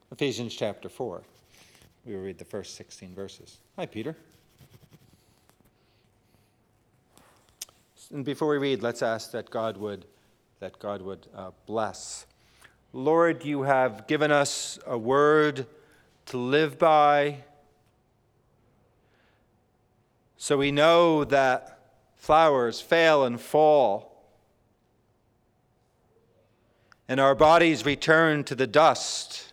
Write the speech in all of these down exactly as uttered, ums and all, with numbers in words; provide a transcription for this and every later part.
Ephesians chapter four. We will read the first sixteen verses. Hi, Peter. And before we read, let's ask that God would, that God would uh, bless. Lord, you have given us a word to live by, so we know that flowers fail and fall, and our bodies return to the dust,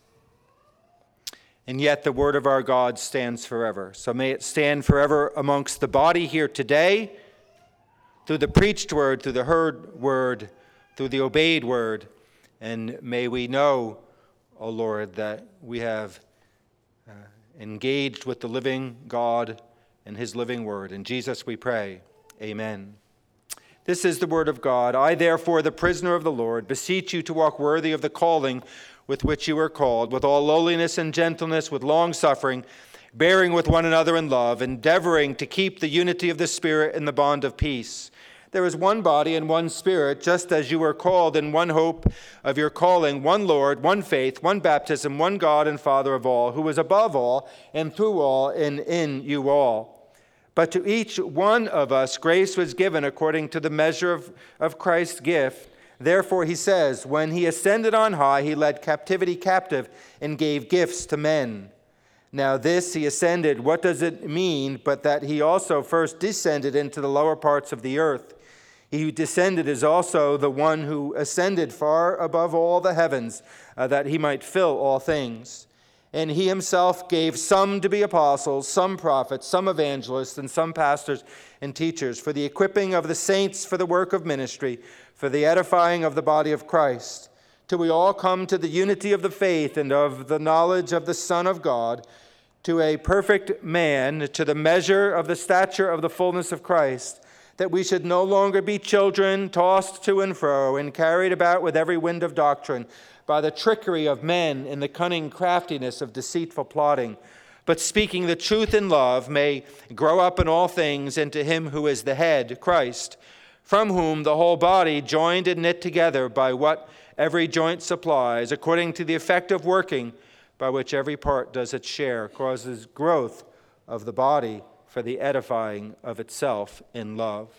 and yet the word of our God stands forever. So may it stand forever amongst the body here today, through the preached word, through the heard word, through the obeyed word, and may we know, O Lord, that we have uh, engaged with the living God and his living word. In Jesus we pray, amen. This is the word of God. I, therefore, the prisoner of the Lord, beseech you to walk worthy of the calling with which you are called, with all lowliness and gentleness, with long-suffering, bearing with one another in love, endeavoring to keep the unity of the Spirit in the bond of peace. There is one body and one Spirit, just as you were called in one hope of your calling, one Lord, one faith, one baptism, one God and Father of all, who is above all and through all and in you all. But to each one of us grace was given according to the measure of, of Christ's gift. Therefore, he says, when he ascended on high, he led captivity captive and gave gifts to men. Now this he ascended, what does it mean but that he also first descended into the lower parts of the earth? He who descended is also the one who ascended far above all the heavens, uh, that he might fill all things. And he himself gave some to be apostles, some prophets, some evangelists, and some pastors and teachers, for the equipping of the saints for the work of ministry, for the edifying of the body of Christ, till we all come to the unity of the faith and of the knowledge of the Son of God, to a perfect man, to the measure of the stature of the fullness of Christ, that we should no longer be children, tossed to and fro, and carried about with every wind of doctrine, by the trickery of men and the cunning craftiness of deceitful plotting, but speaking the truth in love, may grow up in all things into him who is the head, Christ, from whom the whole body, joined and knit together by what every joint supplies, according to the effective working by which every part does its share, causes growth of the body for the edifying of itself in love.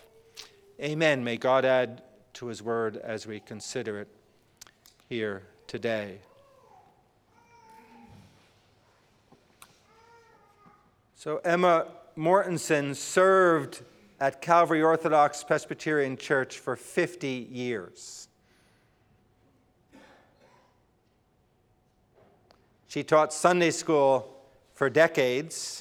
Amen. May God add to his word as we consider it here today. So Emma Mortensen served at Calvary Orthodox Presbyterian Church for fifty years. She taught Sunday school for decades.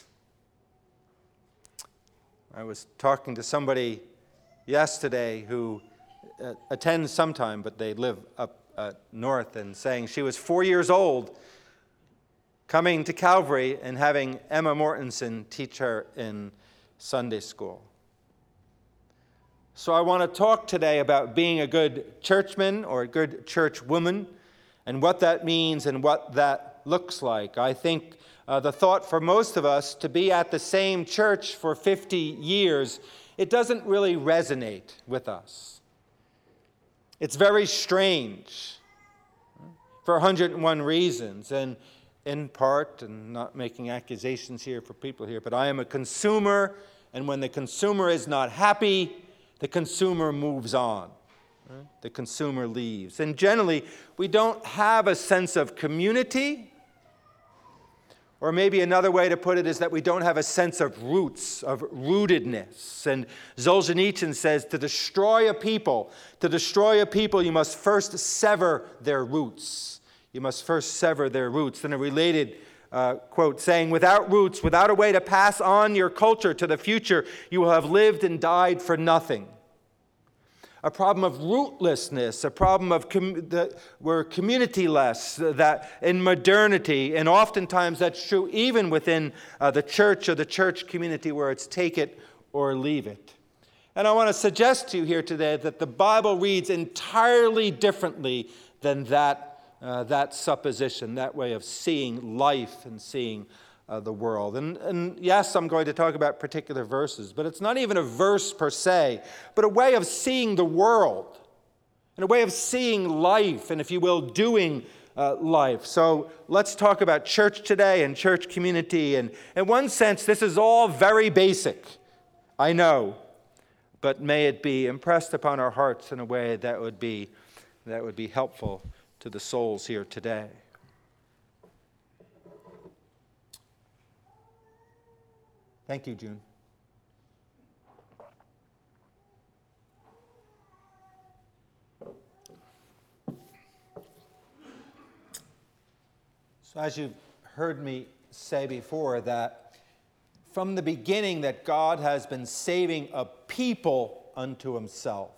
I was talking to somebody yesterday who uh, attends sometime, but they live up uh, north, and saying she was four years old coming to Calvary and having Emma Mortensen teach her in Sunday school. So I want to talk today about being a good churchman or a good church woman and what that means and what that looks like. I think uh, the thought for most of us to be at the same church for fifty years, it doesn't really resonate with us. It's very strange for one hundred and one reasons, and in part, and not making accusations here for people here, but I am a consumer, and when the consumer is not happy, the consumer moves on. Right? The consumer leaves. And generally, we don't have a sense of community. Or maybe another way to put it is that we don't have a sense of roots, of rootedness. And Solzhenitsyn says, to destroy a people, to destroy a people, you must first sever their roots. You must first sever their roots. Then a related uh, quote saying, without roots, without a way to pass on your culture to the future, you will have lived and died for nothing. A problem of rootlessness, a problem of com- that we're community-less, that in modernity, and oftentimes that's true even within uh, the church or the church community where it's take it or leave it. And I want to suggest to you here today that the Bible reads entirely differently than that, uh, that supposition, that way of seeing life and seeing Uh, the world. And, and yes, I'm going to talk about particular verses, but it's not even a verse per se, but a way of seeing the world, and a way of seeing life, and if you will, doing uh, life. So let's talk about church today and church community. And in one sense, this is all very basic, I know, but may it be impressed upon our hearts in a way that would be that would be helpful to the souls here today. Thank you, June. So as you've heard me say before, that from the beginning that God has been saving a people unto himself.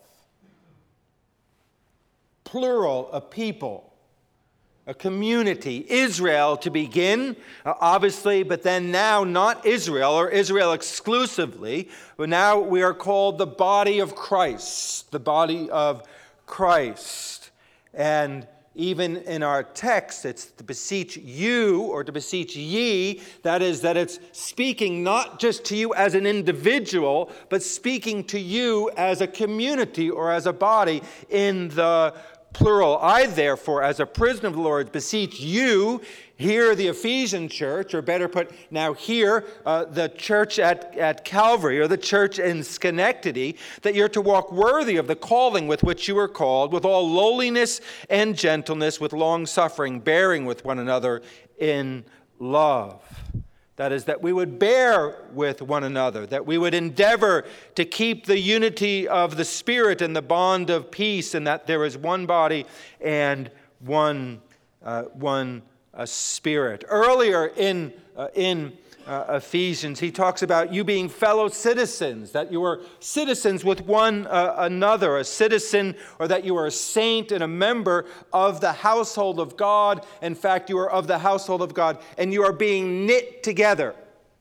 Plural, a people, a community. Israel to begin, uh, obviously, but then now not Israel or Israel exclusively, but now we are called the body of Christ, the body of Christ. And even in our text, it's to beseech you or to beseech ye. That is, that it's speaking not just to you as an individual, but speaking to you as a community or as a body in the plural. I, therefore, as a prisoner of the Lord, beseech you, here the Ephesian church, or better put, now here, uh, the church at, at Calvary, or the church in Schenectady, that you're to walk worthy of the calling with which you were called, with all lowliness and gentleness, with long-suffering, bearing with one another in love. That is, that we would bear with one another, that we would endeavor to keep the unity of the Spirit and the bond of peace, and that there is one body and one uh, one uh, Spirit. Earlier in uh, in uh, Ephesians, he talks about you being fellow citizens, that you are citizens with one uh, another, a citizen, or that you are a saint and a member of the household of God. In fact, you are of the household of God, and you are being knit together.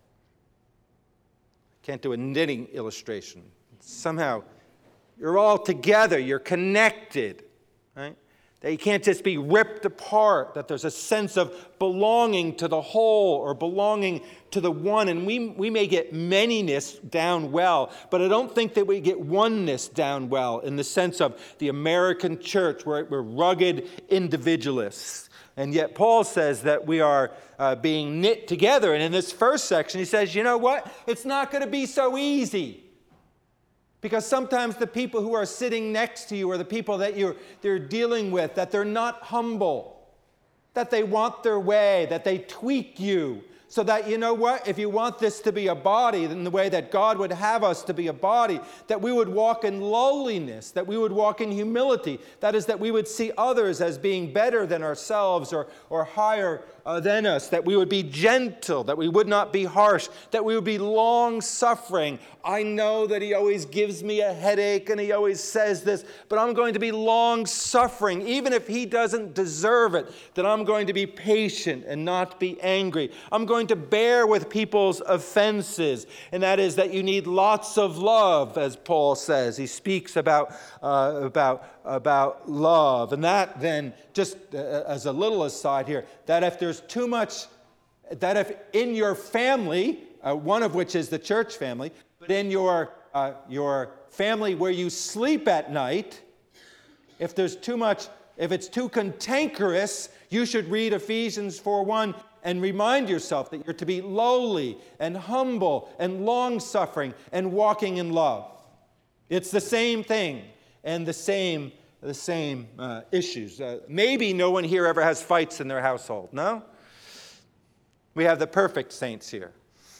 Can't do a knitting illustration. Somehow, you're all together, you're connected, right? That you can't just be ripped apart, that there's a sense of belonging to the whole or belonging to the one. And we, we may get manyness down well, but I don't think that we get oneness down well in the sense of the American church, where we're rugged individualists. And yet Paul says that we are uh, being knit together. And in this first section, he says, you know what? It's not going to be so easy. Because sometimes the people who are sitting next to you, or the people that you're they're dealing with, that they're not humble, that they want their way, that they tweak you, so that, you know what, if you want this to be a body in the way that God would have us to be a body, that we would walk in lowliness, that we would walk in humility. That is, that we would see others as being better than ourselves, or, or higher uh, than us, that we would be gentle, that we would not be harsh, that we would be long-suffering. I know that he always gives me a headache and he always says this, but I'm going to be long-suffering, even if he doesn't deserve it, that I'm going to be patient and not be angry. I'm going to bear with people's offenses, and that is that you need lots of love, as Paul says. He speaks about, uh, about, about love. And that then, just uh, as a little aside here, that if there's too much, that if in your family, uh, one of which is the church family, but in your, uh, your family where you sleep at night, if there's too much, if it's too cantankerous, you should read Ephesians four one and remind yourself that you're to be lowly and humble and long-suffering and walking in love. It's the same thing and the same, the same uh, issues. Uh, maybe no one here ever has fights in their household, no? We have the perfect saints here.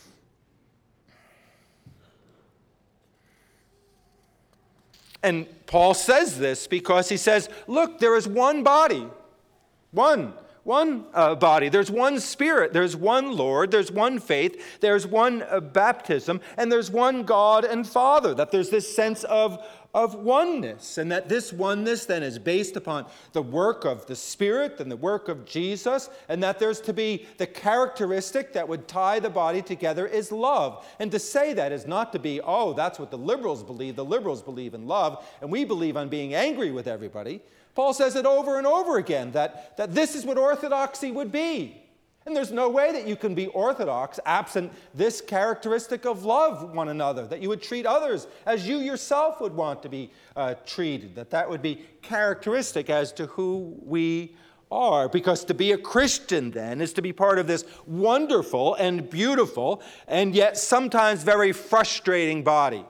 And Paul says this because he says, look, there is one body, one One uh, body. There's one Spirit. There's one Lord. There's one faith. There's one uh, baptism. And there's one God and Father. That there's this sense of, of oneness. And that this oneness then is based upon the work of the Spirit and the work of Jesus. And that there's to be the characteristic that would tie the body together is love. And to say that is not to be, oh, that's what the liberals believe. The liberals believe in love. And we believe on being angry with everybody. Paul says it over and over again, that, that this is what orthodoxy would be. And there's no way that you can be orthodox absent this characteristic of love one another, that you would treat others as you yourself would want to be uh, treated, that that would be characteristic as to who we are, because to be a Christian then is to be part of this wonderful and beautiful and yet sometimes very frustrating body.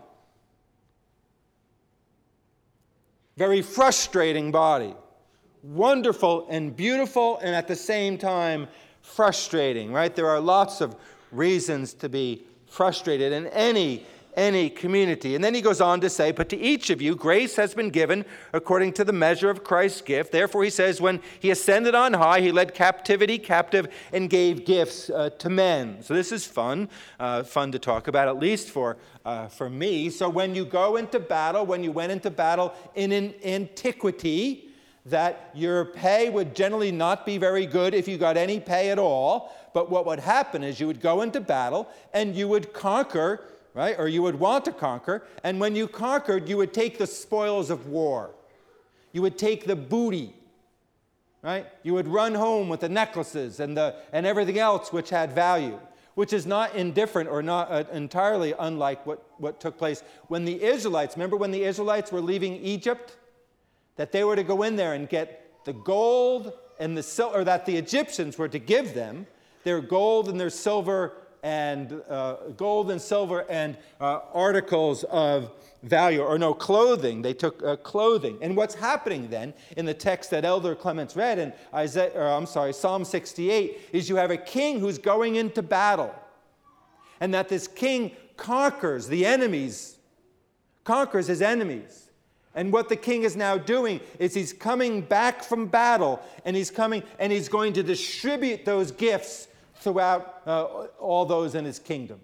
Very frustrating body. Wonderful and beautiful and at the same time frustrating, right? There are lots of reasons to be frustrated in any any community. And then he goes on to say, but to each of you grace has been given according to the measure of Christ's gift. Therefore, he says, when he ascended on high, he led captivity captive and gave gifts uh, to men. So this is fun, uh, fun to talk about, at least for, uh, for me. So when you go into battle, when you went into battle in an antiquity, that your pay would generally not be very good if you got any pay at all. But what would happen is you would go into battle and you would conquer, right? Or you would want to conquer. And when you conquered, you would take the spoils of war. You would take the booty, right? You would run home with the necklaces and, the, and everything else which had value, which is not indifferent or not uh, entirely unlike what, what took place when the Israelites, remember when the Israelites were leaving Egypt? That they were to go in there and get the gold and the silver, or that the Egyptians were to give them their gold and their silver and uh, gold and silver and uh, articles of value, or no, clothing. They took uh, clothing. And what's happening then in the text that Elder Clements read in Isaiah, or I'm sorry, Psalm sixty-eight, is you have a king who's going into battle, and that this king conquers the enemies, conquers his enemies. And what the king is now doing is he's coming back from battle, and he's coming and he's going to distribute those gifts throughout uh, all those in his kingdom.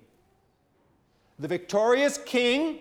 The victorious king,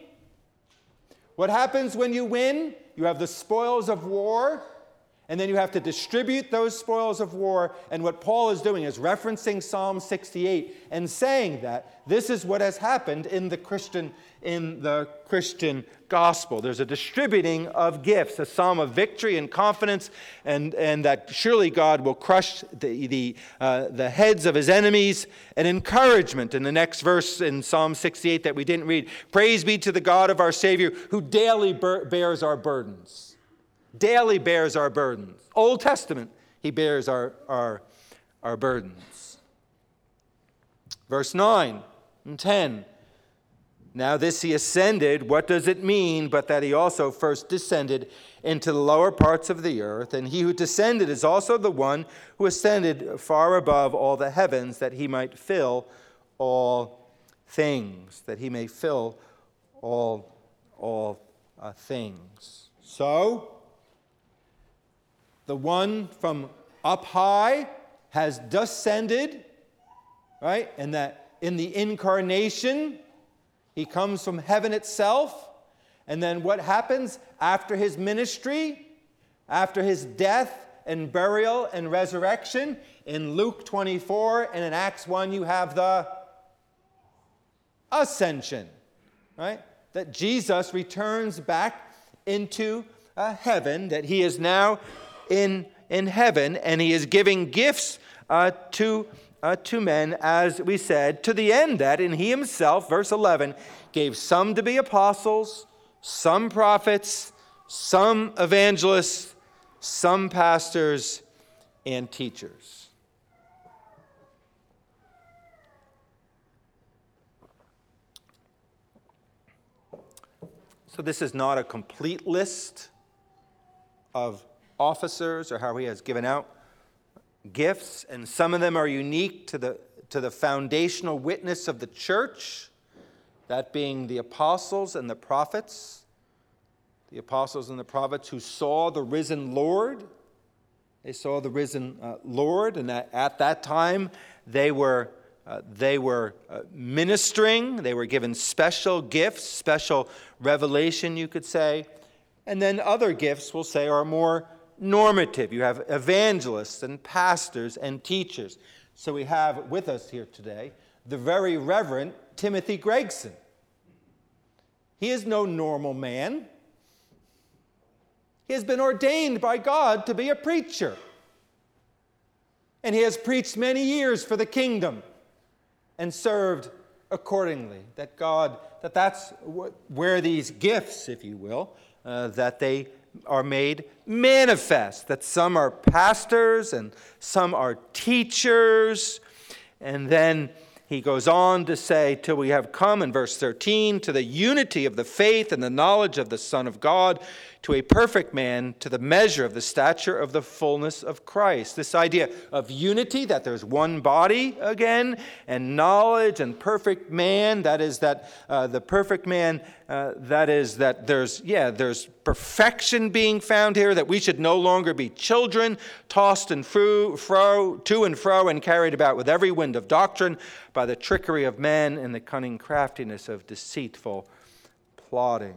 what happens when you win? You have the spoils of war, and then you have to distribute those spoils of war. And what Paul is doing is referencing Psalm sixty-eight and saying that this is what has happened in the Christian in the Christian gospel. There's a distributing of gifts, a psalm of victory and confidence, and, and that surely God will crush the, the, uh, the heads of his enemies, and encouragement in the next verse in Psalm sixty-eight that we didn't read. Praise be to the God of our Savior, who daily bur- bears our burdens. Daily bears our burdens. Old Testament, he bears our, our, our burdens. Verse nine and ten. Now this he ascended, what does it mean but that he also first descended into the lower parts of the earth? And he who descended is also the one who ascended far above all the heavens, that he might fill all things, that he may fill all, all uh, things. So, the one from up high has descended, right? And that in the incarnation, he comes from heaven itself. And then what happens after his ministry, after his death and burial and resurrection? In Luke twenty-four and in Acts one, you have the ascension, right? That Jesus returns back into uh, heaven, that he is now in, in heaven, and he is giving gifts uh, to Uh, to men, as we said, to the end that in he himself, verse eleven, gave some to be apostles, some prophets, some evangelists, some pastors and teachers. So this is not a complete list of officers or how he has given out gifts, and some of them are unique to the to the foundational witness of the church, that being the apostles and the prophets. The apostles and the prophets who saw the risen Lord. They saw the risen uh, Lord, and that at that time they were uh, they were uh, ministering. They were given special gifts, special revelation, you could say. And then other gifts, we'll say, are more normative. You have evangelists and pastors and teachers. So we have with us here today the very Reverend Timothy Gregson. He is no normal man. He has been ordained by God to be a preacher. And he has preached many years for the kingdom and served accordingly. That God, that that's wh- where these gifts, if you will, uh, that they are made manifest, that some are pastors and some are teachers. And then he goes on to say, till we have come, in verse thirteen, to the unity of the faith and the knowledge of the Son of God, to a perfect man, to the measure of the stature of the fullness of Christ. This idea of unity, that there's one body again, and knowledge and perfect man, that is that uh, the perfect man, uh, that is that there's, yeah, there's perfection being found here, that we should no longer be children, tossed and fro, fro, to and fro, and carried about with every wind of doctrine by the trickery of men and the cunning craftiness of deceitful plotting.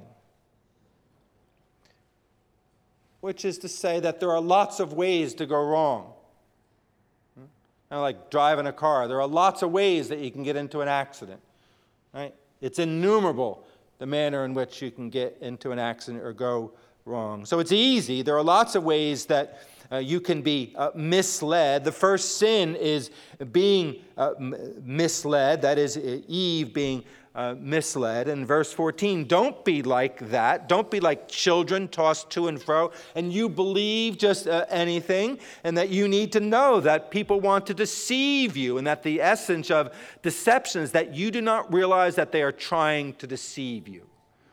Which is to say that there are lots of ways to go wrong. Kind of like driving a car. There are lots of ways that you can get into an accident. Right? It's innumerable, the manner in which you can get into an accident or go wrong. So it's easy. There are lots of ways that uh, you can be uh, misled. The first sin is being uh, m- misled. That is Eve being Uh, misled. In verse fourteen, don't be like that. Don't be like children tossed to and fro, and you believe just uh, anything, and that you need to know that people want to deceive you, and that the essence of deception is that you do not realize that they are trying to deceive you.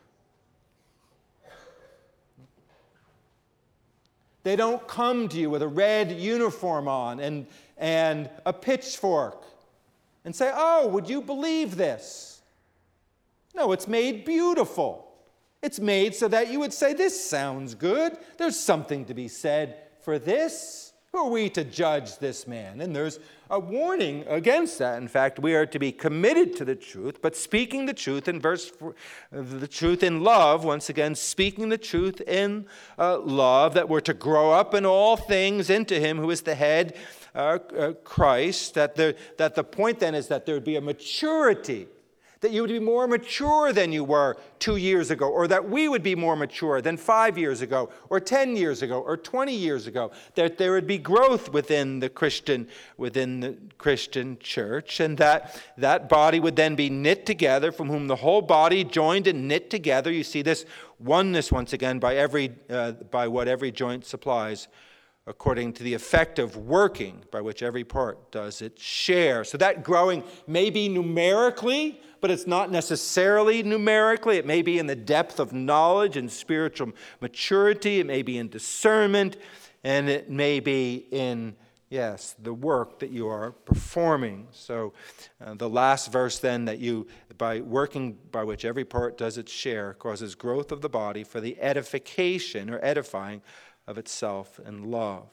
They don't come to you with a red uniform on and, and a pitchfork and say, oh, would you believe this? No, it's made beautiful. It's made so that you would say, this sounds good. There's something to be said for this. Who are we to judge this man? And there's a warning against that. In fact, we are to be committed to the truth, but speaking the truth in verse, the truth in love, once again, speaking the truth in uh, love, that we're to grow up in all things into him who is the head, uh, uh, Christ, that the, that the point then is that there would be a maturity, that you would be more mature than you were two years ago, or that we would be more mature than five years ago, or ten years ago, or twenty years ago, that there would be growth within the Christian, within the Christian church, and that that body would then be knit together, from whom the whole body joined and knit together. You see this oneness once again by every uh, by what every joint supplies, according to the effect of working by which every part does its share. So that growing may be numerically, but it's not necessarily numerically. It may be in the depth of knowledge and spiritual maturity. It may be in discernment, and it may be in, yes, the work that you are performing. So uh, the last verse then, that you, by working by which every part does its share, causes growth of the body for the edification or edifying of itself in love.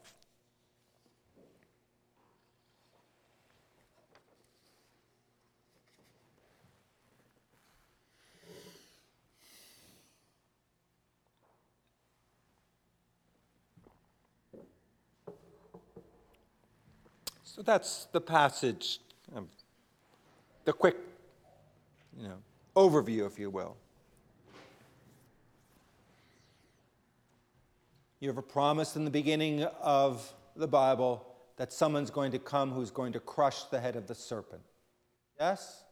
So that's the passage, um, the quick, you know, overview, if you will. You have a promise in the beginning of the Bible that someone's going to come who's going to crush the head of the serpent. Yes?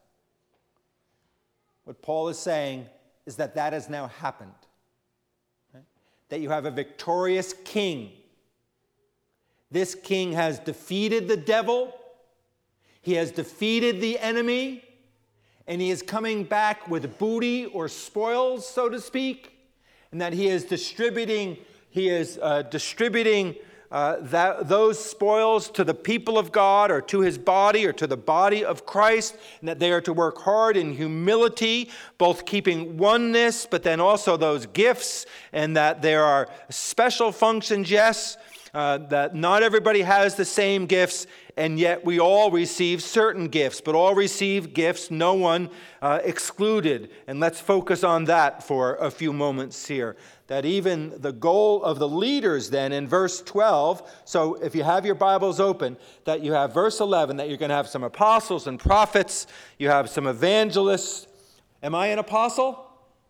What Paul is saying is that that has now happened. Right? That you have a victorious king. This king has defeated the devil. He has defeated the enemy. And he is coming back with booty or spoils, so to speak. And that he is distributing He is uh, distributing uh, that, those spoils to the people of God, or to his body, or to the body of Christ, and that they are to work hard in humility, both keeping oneness, but then also those gifts, and that there are special functions, yes, uh, that not everybody has the same gifts, and yet we all receive certain gifts, but all receive gifts, no one uh, excluded. And let's focus on that for a few moments here. That even the goal of the leaders then in verse twelve, so if you have your Bibles open, that you have verse eleven, that you're going to have some apostles and prophets, you have some evangelists. Am I an apostle?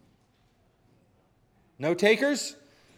No takers?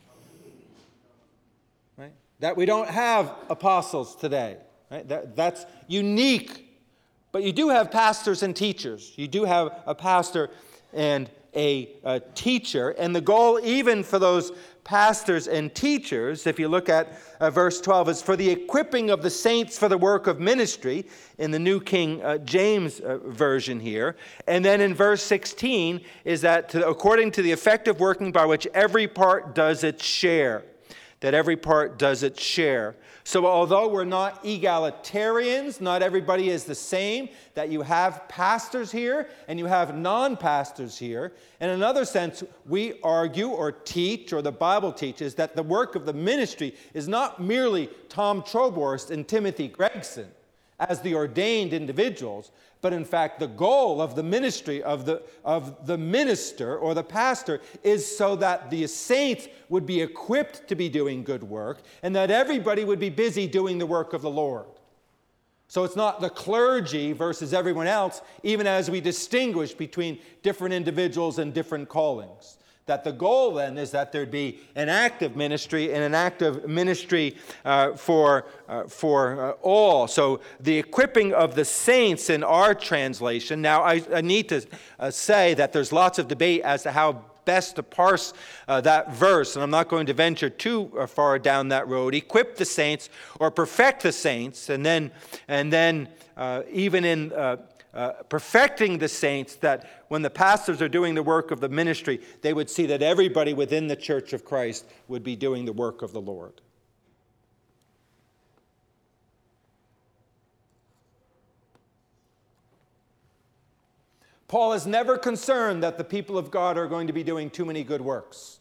Right? That we don't have apostles today. Right? That, that's unique. But you do have pastors and teachers. You do have a pastor and a, a teacher. And the goal, even for those pastors and teachers, if you look at uh, verse twelve, is for the equipping of the saints for the work of ministry, in the New King uh, James uh, Version here. And then in verse sixteen is that to, according to the effective working by which every part does its share. That every part does its share. So although we're not egalitarians, not everybody is the same, that you have pastors here and you have non-pastors here. In another sense, we argue or teach, or the Bible teaches, that the work of the ministry is not merely Tom Troborst and Timothy Gregson as the ordained individuals, but in fact the goal of the ministry of the, of the minister or the pastor is so that the saints would be equipped to be doing good work and that everybody would be busy doing the work of the Lord. So it's not the clergy versus everyone else, even as we distinguish between different individuals and different callings. That the goal then is that there'd be an active ministry and an active ministry uh, for, uh, for uh, all. So the equipping of the saints in our translation. Now I, I need to uh, say that there's lots of debate as to how best to parse uh, that verse, and I'm not going to venture too uh, far down that road. Equip the saints or perfect the saints, and then, and then uh, even in uh, Uh, perfecting the saints, that when the pastors are doing the work of the ministry, they would see that everybody within the church of Christ would be doing the work of the Lord. Paul is never concerned that the people of God are going to be doing too many good works.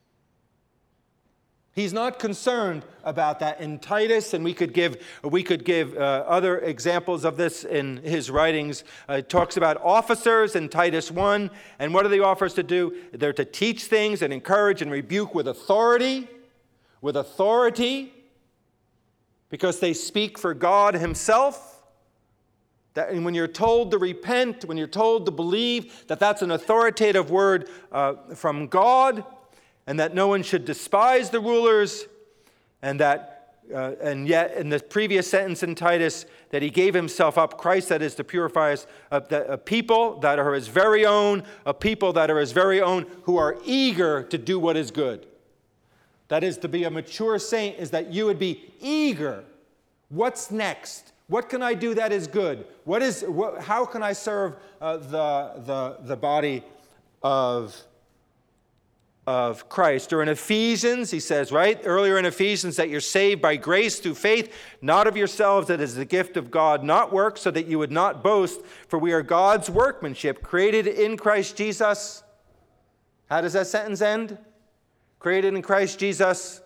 He's not concerned about that in Titus, and we could give we could give uh, other examples of this in his writings. Uh, it talks about officers in Titus one, and what are the officers to do? They're to teach things and encourage and rebuke with authority, with authority, because they speak for God himself. That, and when you're told to repent, when you're told to believe, that that's an authoritative word uh, from God, and that no one should despise the rulers, and that, uh, and yet in the previous sentence in Titus, that he gave himself up, Christ, that is to purify us, a, a people that are his very own, a people that are his very own, who are eager to do what is good. That is, to be a mature saint is that you would be eager. What's next? What can I do that is good? What is? What, how can I serve uh, the, the, the body of of Christ? Or in Ephesians, he says, right, earlier in Ephesians, that you're saved by grace through faith, not of yourselves, that is the gift of God, not works, so that you would not boast, for we are God's workmanship, created in Christ Jesus. How does that sentence end? Created in Christ Jesus.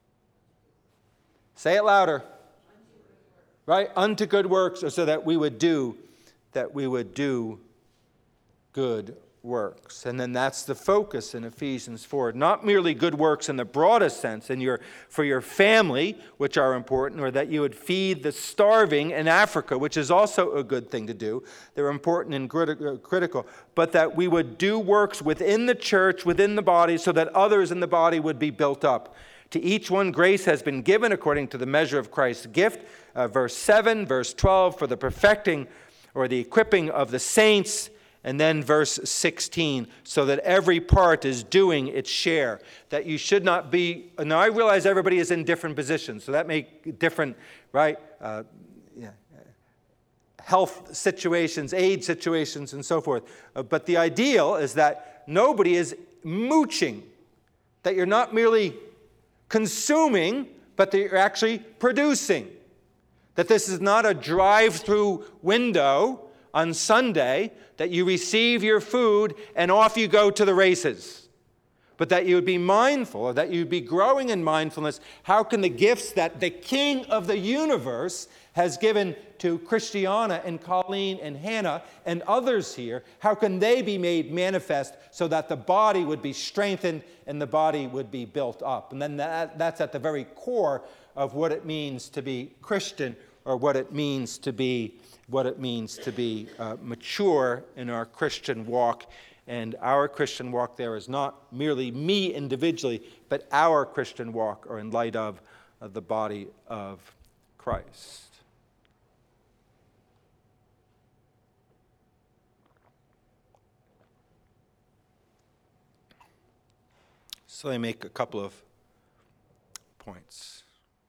Say it louder. Right? Unto good works, or so that we would do, that we would do good works. And then that's the focus in Ephesians four. Not merely good works in the broadest sense in your, for your family, which are important, or that you would feed the starving in Africa, which is also a good thing to do. They're important and criti- critical. But that we would do works within the church, within the body, so that others in the body would be built up. To each one grace has been given according to the measure of Christ's gift. Uh, verse seven, verse twelve, for the perfecting or the equipping of the saints. And then verse sixteen, so that every part is doing its share. That you should not be, now I realize everybody is in different positions, so that make different, right, uh, yeah, health situations, age situations, and so forth. Uh, but the ideal is that nobody is mooching, that you're not merely consuming, but that you're actually producing. That this is not a drive-through window on Sunday, that you receive your food and off you go to the races. But that you would be mindful, or that you would be growing in mindfulness. How can the gifts that the King of the universe has given to Christiana and Colleen and Hannah and others here, how can they be made manifest so that the body would be strengthened and the body would be built up? And then that, that's at the very core of what it means to be Christian, or what it means to be what it means to be uh, mature in our Christian walk. And our Christian walk there is not merely me individually, but our Christian walk, or in light of, of the body of Christ. So let me make a couple of points.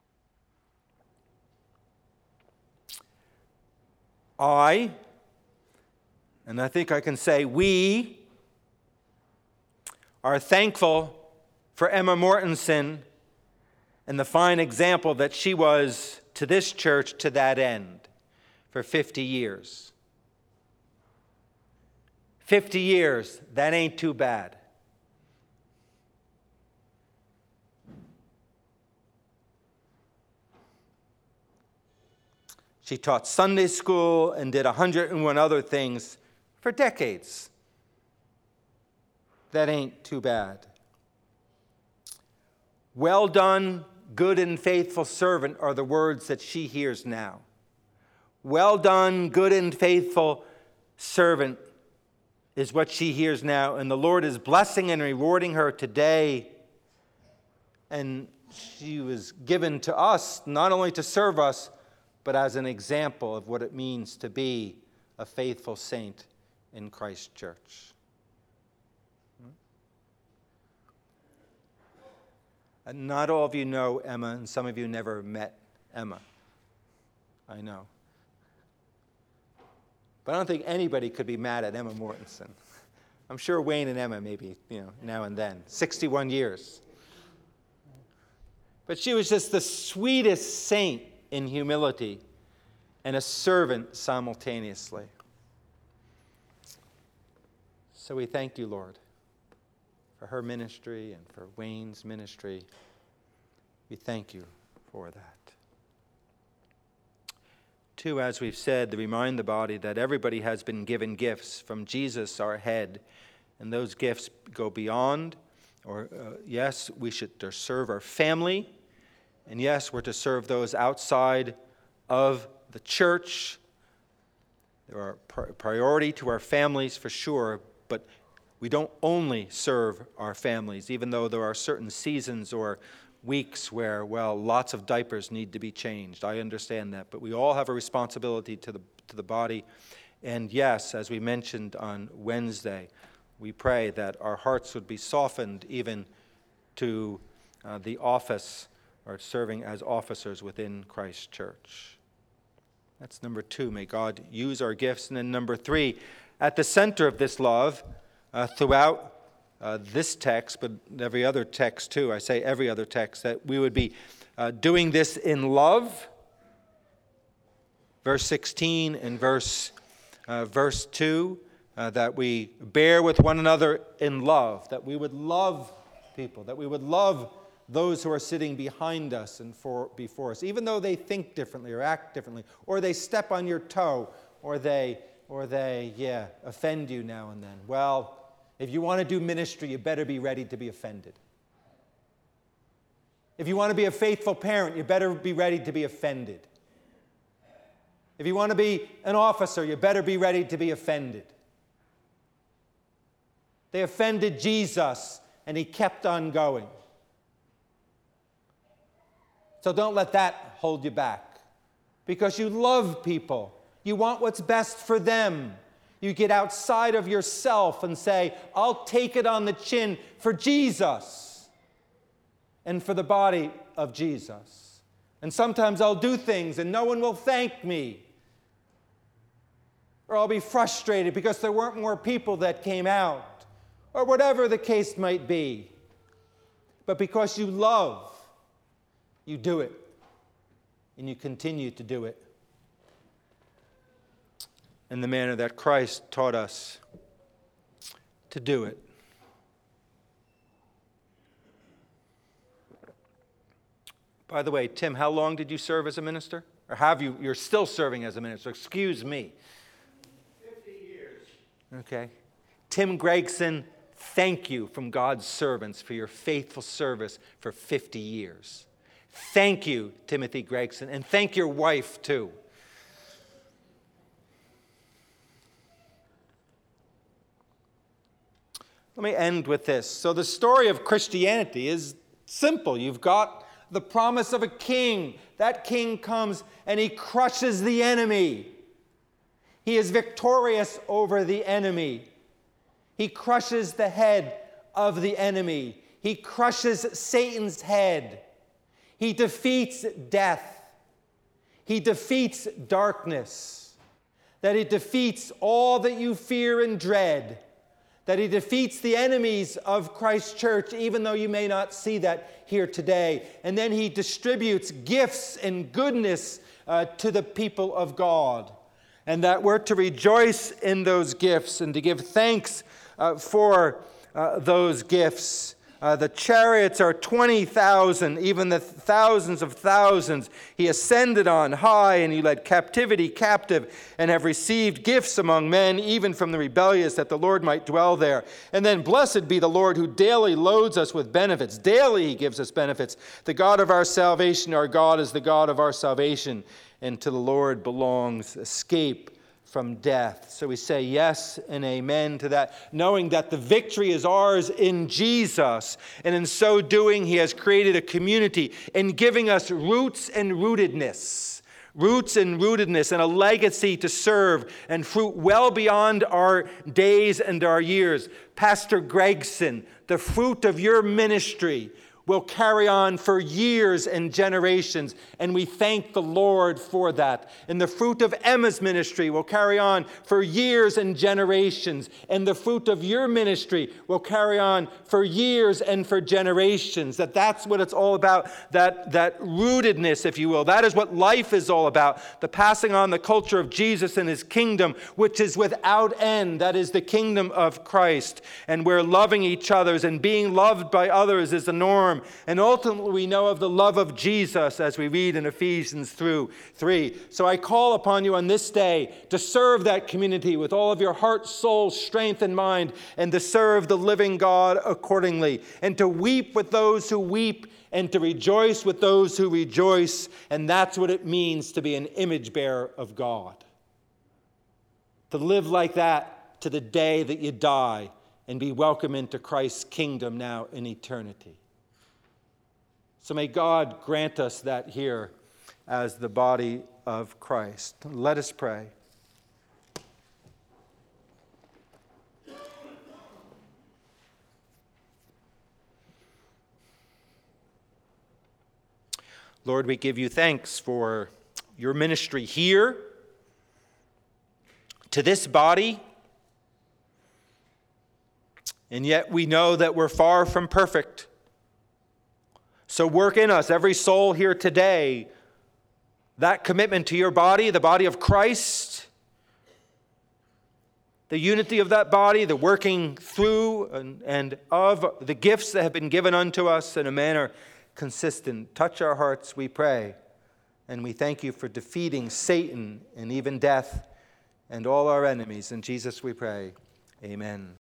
I, and I think I can say we, are thankful for Emma Mortensen and the fine example that she was to this church to that end for fifty years. fifty years, that ain't too bad. She taught Sunday school and did a hundred and one other things for decades. That ain't too bad. Well done, good and faithful servant are the words that she hears now. Well done, good and faithful servant is what she hears now. And the Lord is blessing and rewarding her today. And she was given to us, not only to serve us, but as an example of what it means to be a faithful saint in Christ's church. And not all of you know Emma, and some of you never met Emma. I know. But I don't think anybody could be mad at Emma Mortensen. I'm sure Wayne and Emma maybe, you know, now and then. sixty-one years. But she was just the sweetest saint in humility and a servant simultaneously. So we thank you, Lord, for her ministry and for Wayne's ministry. We thank you for that. Two, as we've said, to remind the body that everybody has been given gifts from Jesus, our head, and those gifts go beyond, or uh, yes, we should serve our family, and yes, we're to serve those outside of the church. There are priority to our families for sure, but we don't only serve our families, even though there are certain seasons or weeks where, well, lots of diapers need to be changed. I understand that, but we all have a responsibility to the to the body. And yes, as we mentioned on Wednesday, we pray that our hearts would be softened even to uh, the office or serving as officers within Christ's church. That's number two. May God use our gifts. And then number three, at the center of this love, uh, throughout uh, this text, but every other text too, I say every other text, that we would be uh, doing this in love. Verse sixteen and verse, uh, verse two, uh, that we bear with one another in love, that we would love people, that we would love those who are sitting behind us and for, before us, even though they think differently or act differently, or they step on your toe, or they, or they, yeah, offend you now and then. Well, if you want to do ministry, you better be ready to be offended. If you want to be a faithful parent, you better be ready to be offended. If you want to be an officer, you better be ready to be offended. They offended Jesus, and he kept on going. So don't let that hold you back, because you love people. You want what's best for them. You get outside of yourself and say, I'll take it on the chin for Jesus and for the body of Jesus. And sometimes I'll do things and no one will thank me. Or I'll be frustrated because there weren't more people that came out, or whatever the case might be. But because you love, you do it, and you continue to do it in the manner that Christ taught us to do it. By the way, Tim, how long did you serve as a minister? Or have you, you're still serving as a minister? Excuse me. fifty years. Okay. Tim Gregson, thank you from God's servants for your faithful service for fifty years. Thank you, Timothy Gregson, and thank your wife, too. Let me end with this. So the story of Christianity is simple. You've got the promise of a king. That king comes and he crushes the enemy. He is victorious over the enemy. He crushes the head of the enemy. He crushes Satan's head. He defeats death. He defeats darkness. That he defeats all that you fear and dread. That he defeats the enemies of Christ's church, even though you may not see that here today. And then he distributes gifts and goodness uh, to the people of God. And that we're to rejoice in those gifts and to give thanks uh, for uh, those gifts. Uh, the chariots are twenty thousand, even the thousands of thousands. He ascended on high, and he led captivity captive, and have received gifts among men, even from the rebellious, that the Lord might dwell there. And then, blessed be the Lord, who daily loads us with benefits. Daily he gives us benefits. The God of our salvation, our God is the God of our salvation, and to the Lord belongs escape from death. So we say yes and amen to that, knowing that the victory is ours in Jesus. And in so doing, he has created a community in giving us roots and rootedness. Roots and rootedness and a legacy to serve and fruit well beyond our days and our years. Pastor Gregson, the fruit of your ministry will carry on for years and generations, and we thank the Lord for that. And the fruit of Emma's ministry will carry on for years and generations, and the fruit of your ministry will carry on for years and for generations. That that's what it's all about, that, that rootedness, if you will. That is what life is all about, the passing on the culture of Jesus and his kingdom, which is without end. That is the kingdom of Christ, and where loving each other and being loved by others is the norm. And ultimately, we know of the love of Jesus as we read in Ephesians through three. So I call upon you on this day to serve that community with all of your heart, soul, strength, and mind, and to serve the living God accordingly, and to weep with those who weep, and to rejoice with those who rejoice. And that's what it means to be an image bearer of God. To live like that to the day that you die and be welcome into Christ's kingdom now in eternity. So may God grant us that here as the body of Christ. Let us pray. Lord, we give you thanks for your ministry here, to this body, and yet we know that we're far from perfect. So work in us, every soul here today, that commitment to your body, the body of Christ, the unity of that body, the working through and, and of the gifts that have been given unto us in a manner consistent. Touch our hearts, we pray, and we thank you for defeating Satan and even death and all our enemies. In Jesus we pray, amen.